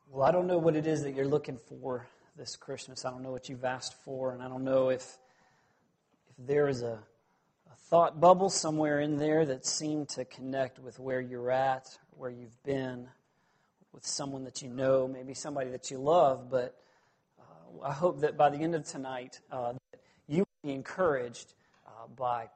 Well, I don't know what it is that you're looking for this Christmas. I don't know what you've asked for, and I don't know if there is a thought bubble somewhere in there that seemed to connect with where you're at, where you've been, with someone that you know, maybe somebody that you love. But I hope that by the end of tonight, that you will be encouraged by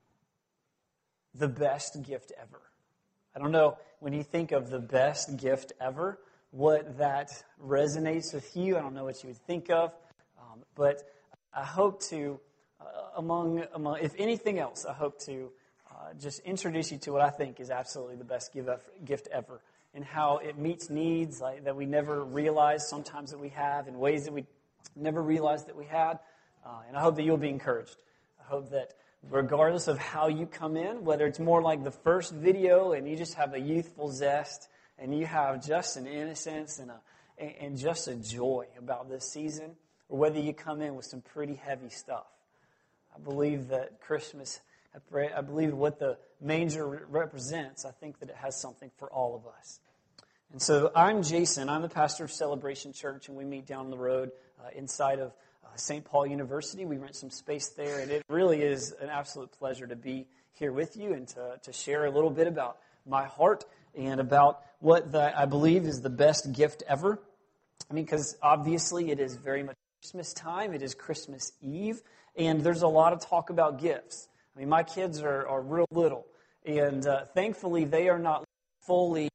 the best gift ever. I don't know, when you think of the best gift ever, what that resonates with you. I don't know what you would think of, but I hope to, among if anything else, I hope to just introduce you to what I think is absolutely the best gift ever, and how it meets needs that we never realized sometimes that we have, in ways that we never realized that we had, and I hope that you'll be encouraged. I hope that regardless of how you come in, whether it's more like the first video and you just have a youthful zest, and you have just an innocence and just a joy about this season, or whether you come in with some pretty heavy stuff. I believe that Christmas, I believe what the manger represents, I think that it has something for all of us. And so I'm Jason. I'm the pastor of Celebration Church, and we meet down the road inside of St. Paul University. We rent some space there, and it really is an absolute pleasure to be here with you and to share a little bit about my heart and about what I believe is the best gift ever. I mean, because obviously it is very much Christmas time. It is Christmas Eve, and there's a lot of talk about gifts. I mean, my kids are real little, and thankfully they are not fully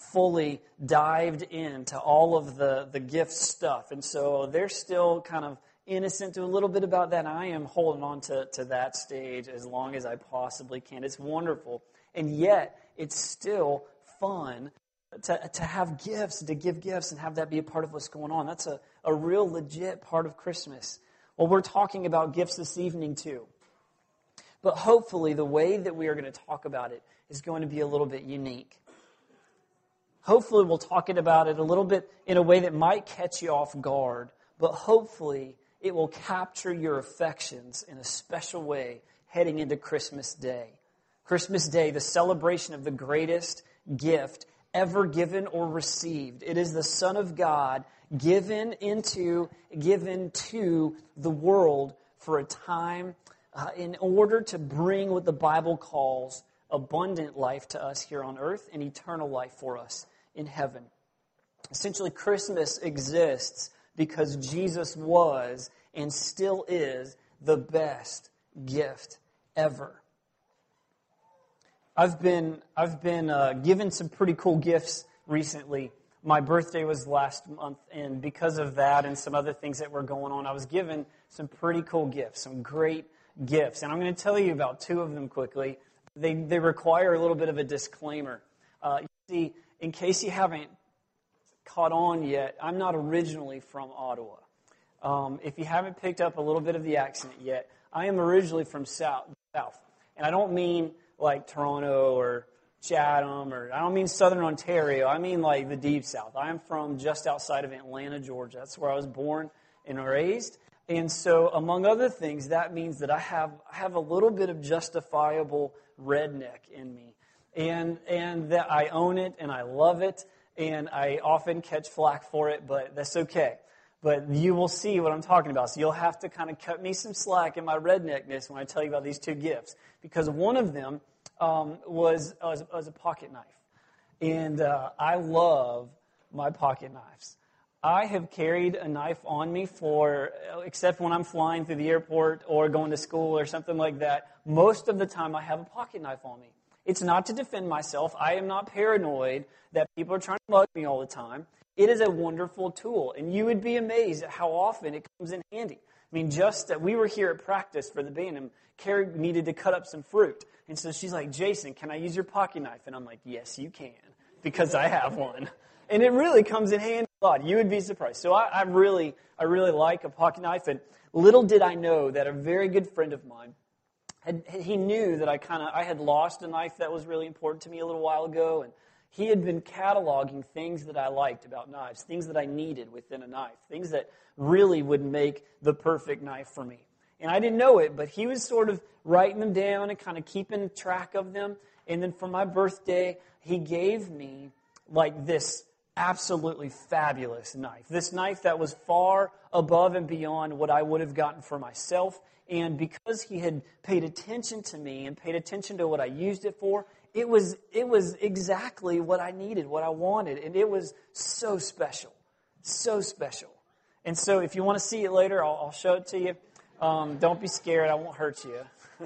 dived into all of the gift stuff, and so they're still kind of innocent to a little bit about that. And I am holding on to that stage as long as I possibly can. It's wonderful, and yet it's still fun to have gifts, to give gifts and have that be a part of what's going on. That's a real legit part of Christmas. Well, we're talking about gifts this evening too. But hopefully the way that we are going to talk about it is going to be a little bit unique. Hopefully we'll talk about it a little bit in a way that might catch you off guard, but hopefully it will capture your affections in a special way heading into Christmas Day. Christmas Day, the celebration of the greatest gift ever given or received. It is the Son of God given to the world for a time in order to bring what the Bible calls abundant life to us here on earth and eternal life for us in heaven. Essentially, Christmas exists because Jesus was and still is the best gift ever. I've been given some pretty cool gifts recently. My birthday was last month, and because of that and some other things that were going on, I was given some pretty cool gifts, some great gifts. And I'm going to tell you about two of them quickly. They require a little bit of a disclaimer. You see, in case you haven't caught on yet, I'm not originally from Ottawa. If you haven't picked up a little bit of the accent yet, I am originally from South. And I don't mean like Toronto or Chatham, or I don't mean Southern Ontario. I mean like the deep South. I am from just outside of Atlanta, Georgia. That's where I was born and raised. And so, among other things, that means that I have a little bit of justifiable redneck in me. And that I own it and I love it. And I often catch flack for it, but that's okay. But you will see what I'm talking about. So you'll have to kind of cut me some slack in my redneckness when I tell you about these two gifts. Because one of them was a pocket knife. And I love my pocket knives. I have carried a knife on me except when I'm flying through the airport or going to school or something like that. Most of the time I have a pocket knife on me. It's not to defend myself. I am not paranoid that people are trying to mug me all the time. It is a wonderful tool, and you would be amazed at how often it comes in handy. I mean, just that we were here at practice for the band, and Carrie needed to cut up some fruit. And so she's like, Jason, can I use your pocket knife? And I'm like, yes, you can, because I have one. And it really comes in handy a lot. You would be surprised. So I really like a pocket knife, and little did I know that a very good friend of mine, he knew that I had lost a knife that was really important to me a little while ago, and he had been cataloging things that I liked about knives, things that I needed within a knife, things that really would make the perfect knife for me. And I didn't know it, but he was sort of writing them down and kind of keeping track of them. And then for my birthday, he gave me like this absolutely fabulous knife. This knife that was far above and beyond what I would have gotten for myself. And because he had paid attention to me and paid attention to what I used it for, it was exactly what I needed, what I wanted. And it was so special. So special. And so if you want to see it later, I'll show it to you. Don't be scared. I won't hurt you.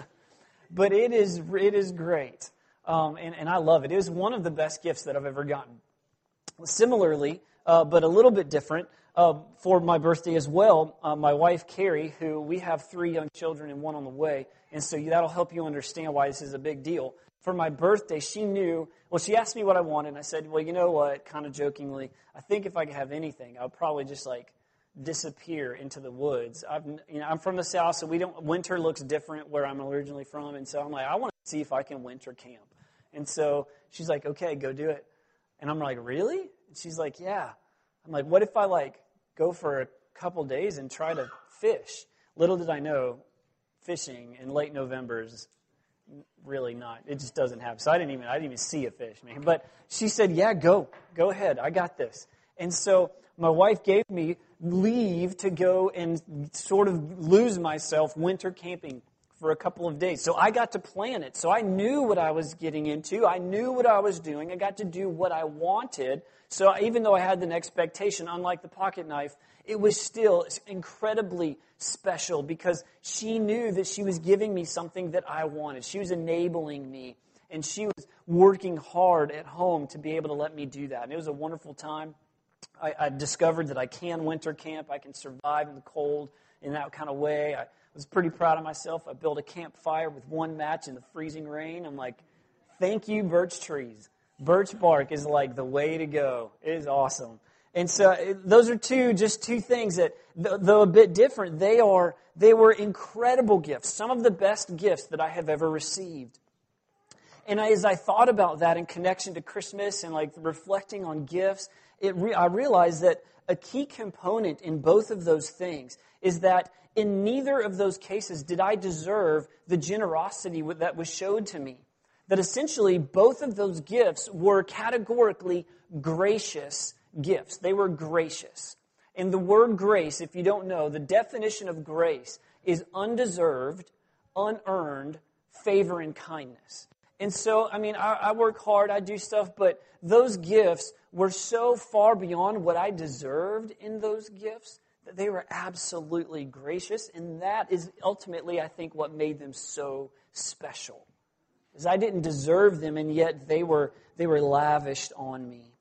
But it is great. And I love it. It is one of the best gifts that I've ever gotten. Similarly, but a little bit different, for my birthday as well, my wife, Carrie, who we have 3 young children and 1 on the way, and so that'll help you understand why this is a big deal. For my birthday, she asked me what I wanted, and I said, well, you know what, kind of jokingly, I think if I could have anything, I would probably just disappear into the woods. I'm from the South, so winter looks different where I'm originally from, and so I'm like, I want to see if I can winter camp. And so she's like, okay, go do it. And I'm like, really? And she's like, yeah. I'm like, what if I go for a couple days and try to fish? Little did I know, fishing in late November is really not. It just doesn't happen. So I didn't even see a fish, man. But she said, yeah, go ahead. I got this. And so my wife gave me leave to go and sort of lose myself winter camping for a couple of days. So I got to plan it. So I knew what I was getting into. I knew what I was doing. I got to do what I wanted. So even though I had an expectation, unlike the pocket knife, it was still incredibly special because she knew that she was giving me something that I wanted. She was enabling me, and she was working hard at home to be able to let me do that. And it was a wonderful time. I discovered that I can winter camp. I can survive in the cold in that kind of way. I was pretty proud of myself. I built a campfire with 1 match in the freezing rain. I'm like, thank you, birch trees. Birch bark is the way to go. It is awesome. And so those are just two things that, though a bit different, they were incredible gifts. Some of the best gifts that I have ever received. And as I thought about that in connection to Christmas and reflecting on gifts, I realized that a key component in both of those things is that in neither of those cases did I deserve the generosity that was showed to me. That essentially both of those gifts were categorically gracious gifts. They were gracious. And the word grace, if you don't know, the definition of grace is undeserved, unearned favor and kindness. And so, I work hard, I do stuff, but those gifts were so far beyond what I deserved in those gifts that they were absolutely gracious. And that is ultimately, I think, what made them so special. Because I didn't deserve them, and yet they were lavished on me.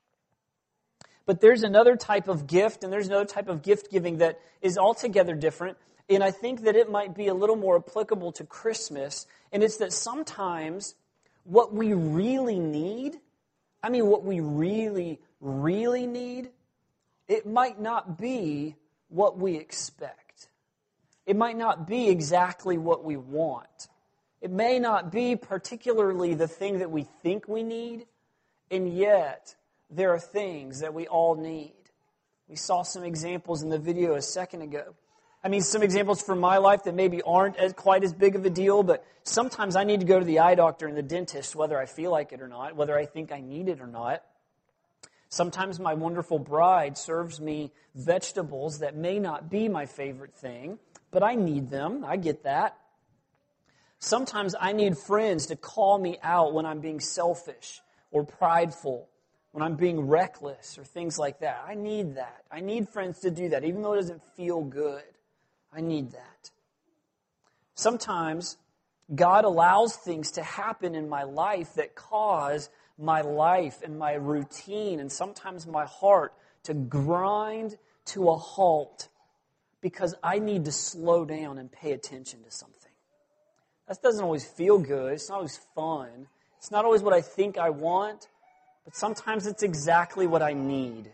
But there's another type of gift, and there's another type of gift giving that is altogether different. And I think that it might be a little more applicable to Christmas. And it's that sometimes what we really need, what we really, really need, it might not be what we expect. It might not be exactly what we want. It may not be particularly the thing that we think we need, and yet there are things that we all need. We saw some examples in the video a second ago. Some examples from my life that maybe aren't quite as big of a deal, but sometimes I need to go to the eye doctor and the dentist, whether I feel like it or not, whether I think I need it or not. Sometimes my wonderful bride serves me vegetables that may not be my favorite thing, but I need them. I get that. Sometimes I need friends to call me out when I'm being selfish or prideful, when I'm being reckless or things like that. I need that. I need friends to do that, even though it doesn't feel good. I need that. Sometimes God allows things to happen in my life that cause my life and my routine and sometimes my heart to grind to a halt because I need to slow down and pay attention to something. That doesn't always feel good. It's not always fun. It's not always what I think I want, but sometimes it's exactly what I need.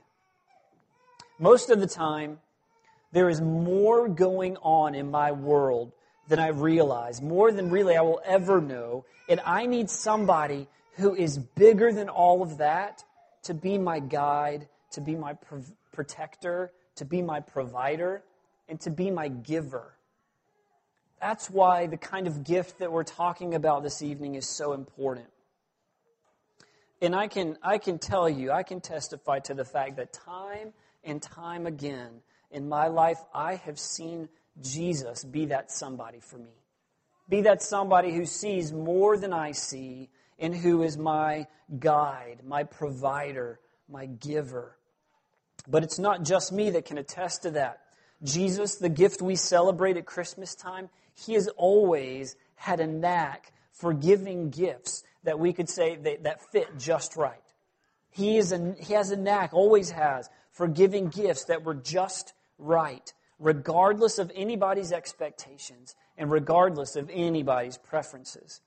Most of the time, there is more going on in my world than I realize, more than really I will ever know, and I need somebody who is bigger than all of that to be my guide, to be my protector, to be my provider, and to be my giver. That's why the kind of gift that we're talking about this evening is so important. And I can tell you, I can testify to the fact that time and time again in my life, I have seen Jesus be that somebody for me. Be that somebody who sees more than I see and who is my guide, my provider, my giver. But it's not just me that can attest to that. Jesus, the gift we celebrate at Christmas time, He has always had a knack for giving gifts that we could say that fit just right. He has a knack, always has, for giving gifts that were just right, regardless of anybody's expectations and regardless of anybody's preferences.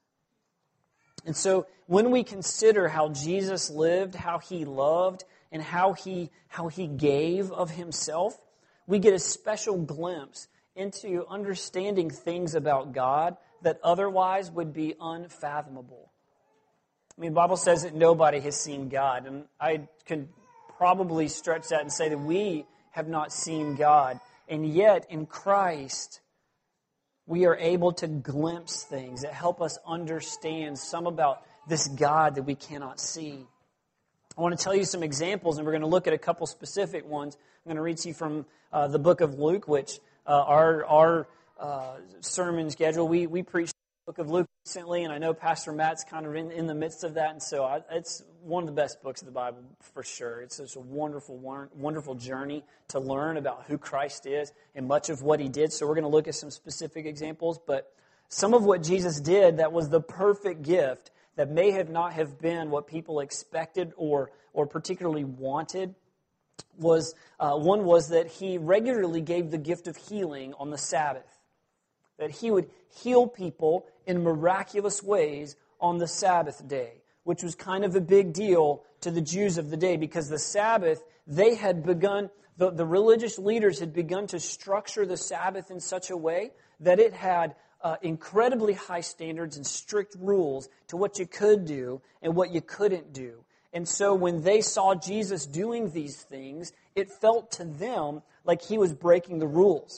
And so when we consider how Jesus lived, how He loved, and how he gave of Himself, we get a special glimpse into understanding things about God that otherwise would be unfathomable. I mean, the Bible says that nobody has seen God, and I can probably stretch that and say that we have not seen God, and yet in Christ we are able to glimpse things that help us understand some about this God that we cannot see. I want to tell you some examples, and we're going to look at a couple specific ones. I'm going to read to you from the book of Luke, which our sermon schedule, we preached the book of Luke recently, and I know Pastor Matt's kind of in the midst of that, and so it's one of the best books of the Bible for sure. It's just a wonderful journey to learn about who Christ is and much of what He did. So we're going to look at some specific examples, but some of what Jesus did that was the perfect gift that may have not have been what people expected or particularly wanted was one was that He regularly gave the gift of healing on the Sabbath. That He would heal people in miraculous ways on the Sabbath day, which was kind of a big deal to the Jews of the day because the Sabbath, they had begun, the religious leaders had begun to structure the Sabbath in such a way that it had incredibly high standards and strict rules to what you could do and what you couldn't do. And so when they saw Jesus doing these things, it felt to them like He was breaking the rules.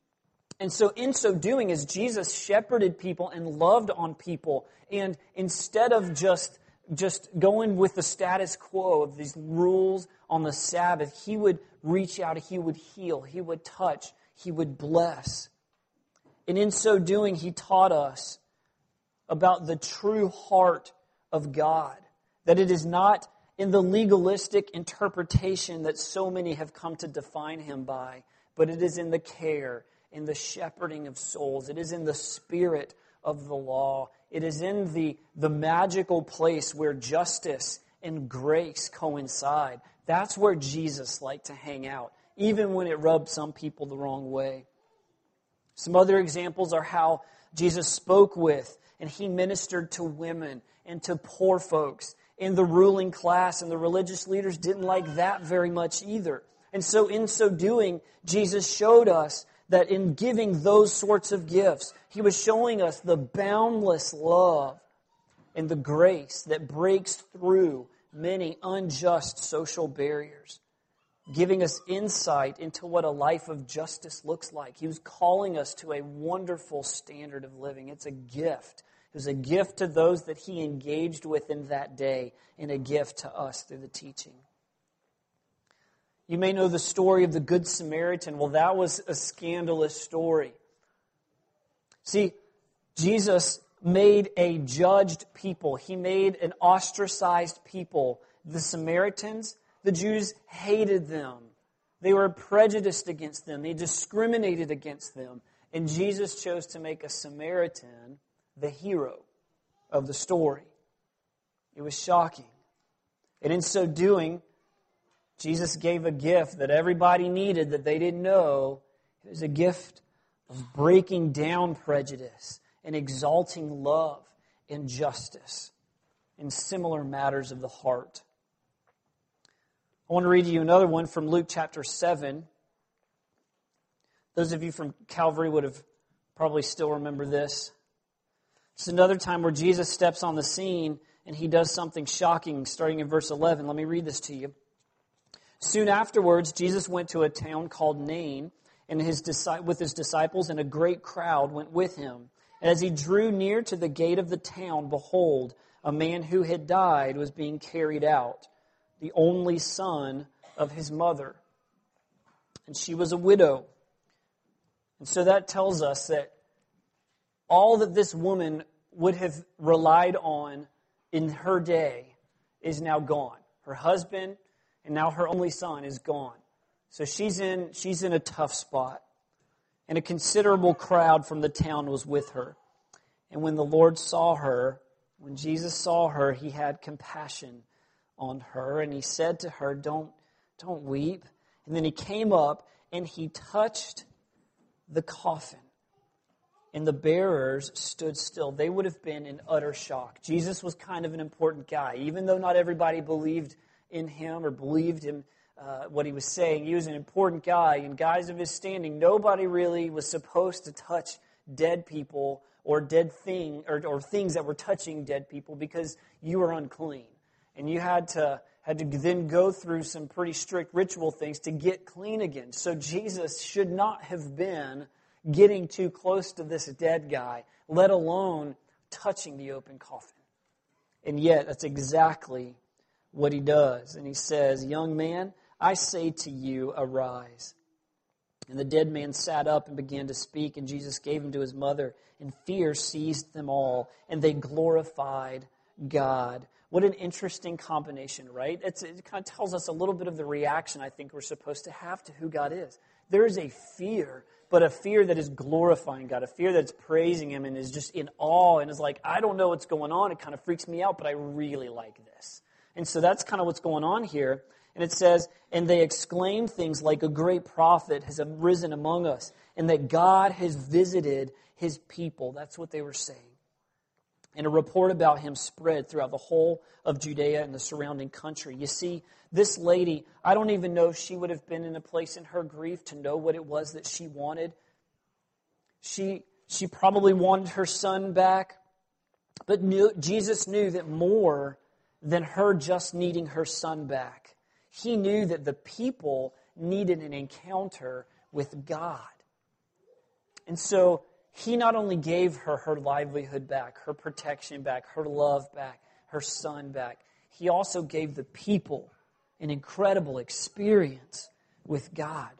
And so in so doing, as Jesus shepherded people and loved on people, and instead of just going with the status quo of these rules on the Sabbath, He would reach out, He would heal, He would touch, He would bless. And in so doing, He taught us about the true heart of God. That it is not in the legalistic interpretation that so many have come to define Him by, but it is in the care, in the shepherding of souls. It is in the spirit of the law. It is in the magical place where justice and grace coincide. That's where Jesus liked to hang out, even when it rubbed some people the wrong way. Some other examples are how Jesus spoke with and He ministered to women and to poor folks in the ruling class, and the religious leaders didn't like that very much either. And so in so doing, Jesus showed us that in giving those sorts of gifts, He was showing us the boundless love and the grace that breaks through many unjust social barriers, giving us insight into what a life of justice looks like. He was calling us to a wonderful standard of living. It's a gift. It was a gift to those that He engaged with in that day, and a gift to us through the teaching. You may know the story of the Good Samaritan. Well, that was a scandalous story. See, Jesus made a judged people. He made an ostracized people. The Samaritans, the Jews hated them. They were prejudiced against them. They discriminated against them. And Jesus chose to make a Samaritan the hero of the story. It was shocking. And in so doing, Jesus gave a gift that everybody needed that they didn't know. It was a gift of breaking down prejudice and exalting love and justice in similar matters of the heart. I want to read to you another one from Luke chapter 7. Those of you from Calvary would have probably still remember this. It's another time where Jesus steps on the scene and He does something shocking, starting in verse 11. Let me read this to you. Soon afterwards, Jesus went to a town called Nain, and with His disciples, and a great crowd went with Him. And as He drew near to the gate of the town, behold, a man who had died was being carried out, the only son of his mother. And she was a widow. And so that tells us that all that this woman would have relied on in her day is now gone. Her husband and now her only son is gone. So she's in a tough spot. And a considerable crowd from the town was with her. And when the Lord saw her, when Jesus saw her, he had compassion on her. And he said to her, don't weep. And then he came up and he touched the coffin. And the bearers stood still. They would have been in utter shock. Jesus was kind of an important guy. Even though not everybody believed in him or believed him, what he was saying, he was an important guy. In guys of his standing, nobody really was supposed to touch dead people or dead thing or things that were touching dead people because you were unclean. And you had to then go through some pretty strict ritual things to get clean again. So Jesus should not have been getting too close to this dead guy, let alone touching the open coffin. And yet, that's exactly what he does. And he says, "Young man, I say to you, arise." And the dead man sat up and began to speak, and Jesus gave him to his mother, and fear seized them all, and they glorified God. What an interesting combination, right? It kind of tells us a little bit of the reaction I think we're supposed to have to who God is. There is a fear, but a fear that is glorifying God, a fear that's praising him and is just in awe and is like, I don't know what's going on. It kind of freaks me out, but I really like this. And so that's kind of what's going on here. And it says, and they exclaimed things like, a great prophet has arisen among us, and that God has visited his people. That's what they were saying. And a report about him spread throughout the whole of Judea and the surrounding country. You see, this lady, I don't even know if she would have been in a place in her grief to know what it was that she wanted. She probably wanted her son back, but Jesus knew that more than her just needing her son back. He knew that the people needed an encounter with God. And so he not only gave her livelihood back, her protection back, her love back, her son back, he also gave the people an incredible experience with God.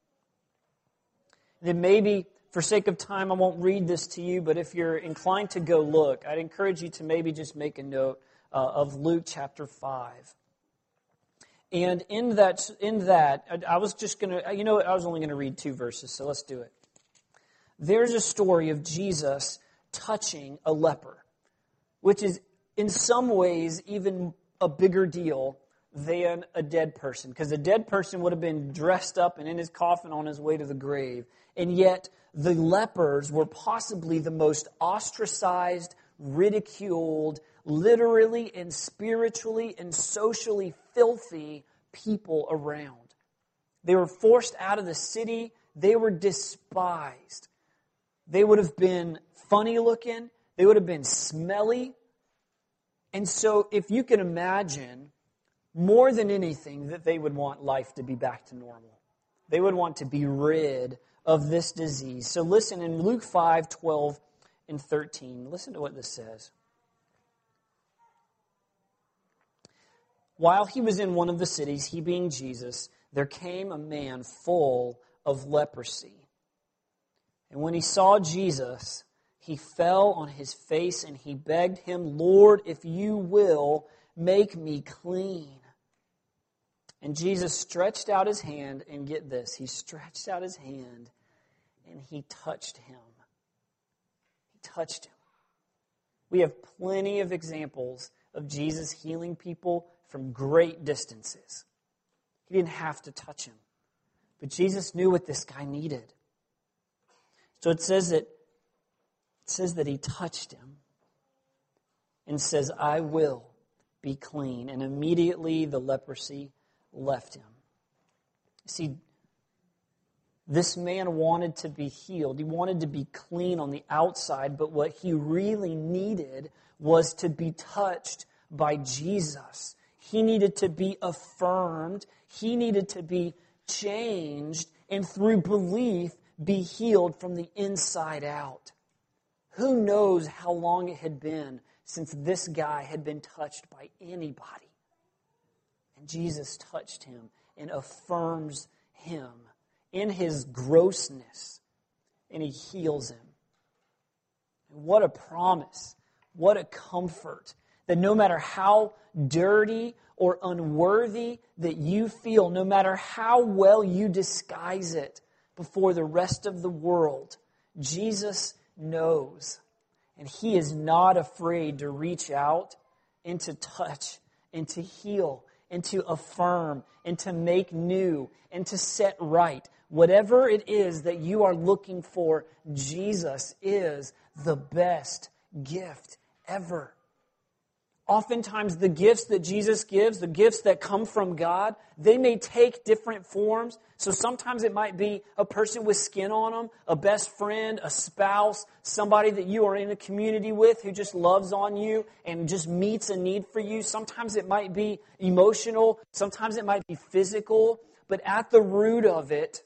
Then maybe, for sake of time, I won't read this to you, but if you're inclined to go look, I'd encourage you to maybe just make a note of Luke chapter 5. And in that, I was just going to, I was only going to read 2 verses, so let's do it. There's a story of Jesus touching a leper, which is in some ways even a bigger deal than a dead person, because a dead person would have been dressed up and in his coffin on his way to the grave. And yet the lepers were possibly the most ostracized, ridiculed, literally and spiritually and socially filthy people around. They were forced out of the city. They were despised. They would have been funny looking. They would have been smelly. And so if you can imagine, more than anything, that they would want life to be back to normal. They would want to be rid of this disease. So listen, in Luke 5, 12 and 13, listen to what this says. While he was in one of the cities, he being Jesus, there came a man full of leprosy. And when he saw Jesus, he fell on his face and he begged him, "Lord, if you will, make me clean." And Jesus stretched out his hand, and get this, he stretched out his hand and he touched him. He touched him. We have plenty of examples of Jesus healing people from great distances. He didn't have to touch him. But Jesus knew what this guy needed. So it says that he touched him and says, "I will be clean." And immediately the leprosy left him. See, this man wanted to be healed. He wanted to be clean on the outside, but what he really needed was to be touched by Jesus. He needed to be affirmed. He needed to be changed, and through belief, be healed from the inside out. Who knows how long it had been since this guy had been touched by anybody. And Jesus touched him and affirms him in his grossness, and he heals him. And what a promise, what a comfort, that no matter how dirty or unworthy that you feel, no matter how well you disguise it before the rest of the world, Jesus knows. And he is not afraid to reach out and to touch and to heal and to affirm and to make new and to set right. Whatever it is that you are looking for, Jesus is the best gift ever. Oftentimes the gifts that Jesus gives, the gifts that come from God, they may take different forms. So sometimes it might be a person with skin on them, a best friend, a spouse, somebody that you are in a community with who just loves on you and just meets a need for you. Sometimes it might be emotional. Sometimes it might be physical. But at the root of it,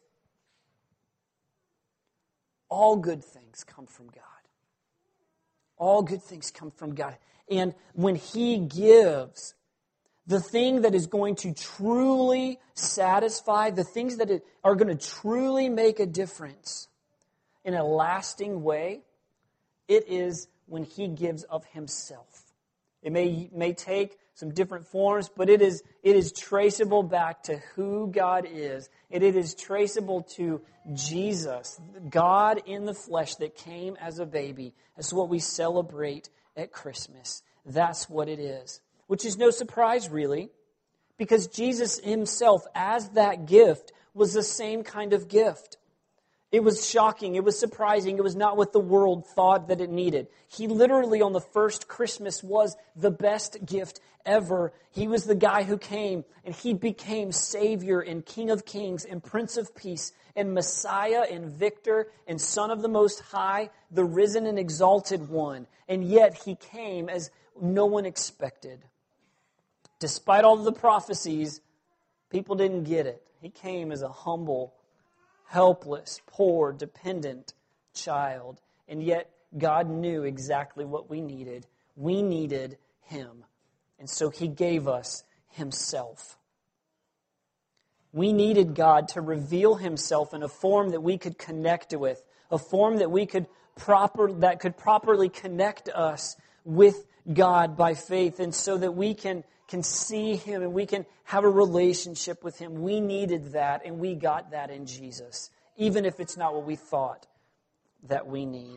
all good things come from God. All good things come from God. And when he gives, the thing that is going to truly satisfy, the things that are going to truly make a difference in a lasting way, it is when he gives of himself. It may take some different forms, but it is traceable back to who God is. And it is traceable to Jesus, God in the flesh that came as a baby. That's what we celebrate at Christmas. That's what it is. Which is no surprise, really, because Jesus himself, as that gift, was the same kind of gift. It was shocking. It was surprising. It was not what the world thought that it needed. He literally, on the first Christmas, was the best gift ever. He was the guy who came, and he became Savior and King of Kings and Prince of Peace and Messiah and Victor and Son of the Most High, the risen and exalted one. And yet he came as no one expected. Despite all of the prophecies, people didn't get it. He came as a humble, helpless, poor, dependent child. And yet God knew exactly what we needed. We needed him. And so he gave us himself. We needed God to reveal himself in a form that we could connect with, a form that could properly connect us with God by faith, and so that we can see him and we can have a relationship with him. We needed that, and we got that in Jesus, even if it's not what we thought that we need.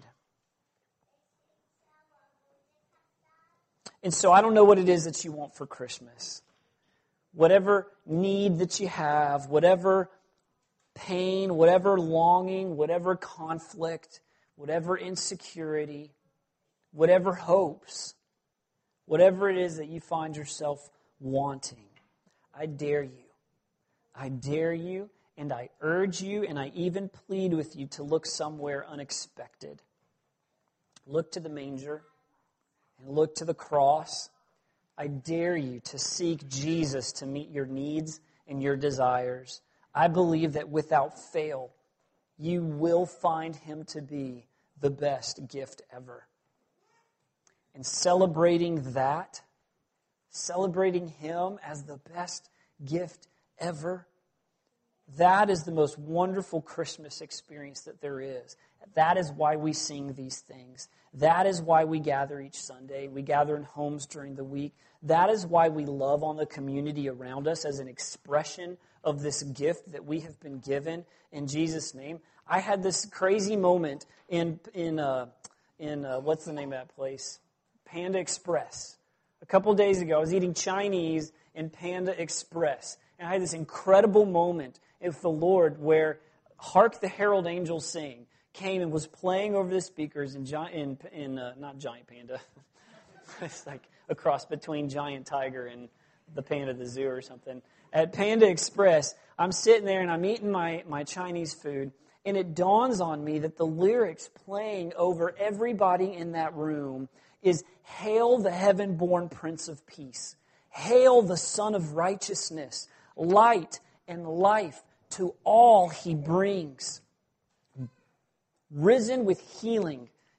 And so I don't know what it is that you want for Christmas. Whatever need that you have, whatever pain, whatever longing, whatever conflict, whatever insecurity, whatever hopes, whatever it is that you find yourself wanting, I dare you. I dare you, and I urge you, and I even plead with you to look somewhere unexpected. Look to the manger and look to the cross. I dare you to seek Jesus to meet your needs and your desires. I believe that without fail, you will find him to be the best gift ever. And celebrating that, celebrating him as the best gift ever, that is the most wonderful Christmas experience that there is. That is why we sing these things. That is why we gather each Sunday. We gather in homes during the week. That is why we love on the community around us as an expression of this gift that we have been given in Jesus' name. I had this crazy moment in what's the name of that place? Panda Express. A couple days ago, I was eating Chinese in Panda Express. And I had this incredible moment with the Lord where Hark the Herald Angels Sing came and was playing over the speakers in not Giant Panda. It's like a cross between Giant Tiger and the Panda at the zoo or something. At Panda Express, I'm sitting there and I'm eating my Chinese food, and it dawns on me that the lyrics playing over everybody in that room is "Hail the heaven-born Prince of Peace. Hail the Son of Righteousness. Light and life to all he brings. Risen with healing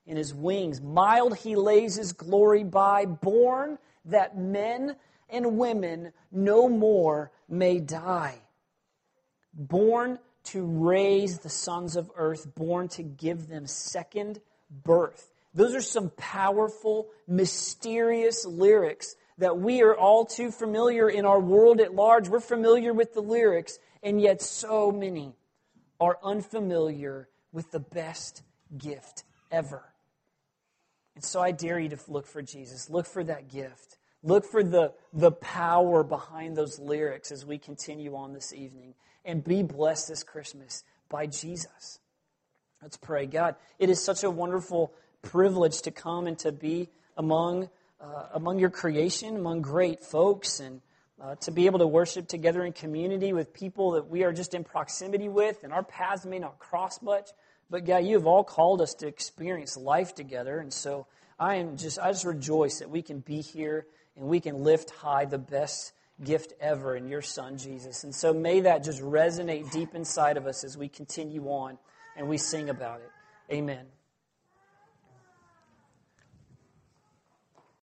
in his wings. Mild he lays his glory by, born that men and women no more may die. Born to raise the sons of earth, born to give them second birth. Those are some powerful, mysterious lyrics that we are all too familiar in our world at large. We're familiar with the lyrics, and yet so many are unfamiliar with the best gift ever. And so I dare you to look for Jesus. Look for that gift. Look for the power behind those lyrics as we continue on this evening. And be blessed this Christmas by Jesus. Let's pray. God, it is such a wonderful privilege to come and to be among your creation, among great folks, and to be able to worship together in community with people that we are just in proximity with, and our paths may not cross much. But God, you have all called us to experience life together, and so I just rejoice that we can be here and we can lift high the best gift ever in your Son, Jesus. And so may that just resonate deep inside of us as we continue on and we sing about it. Amen.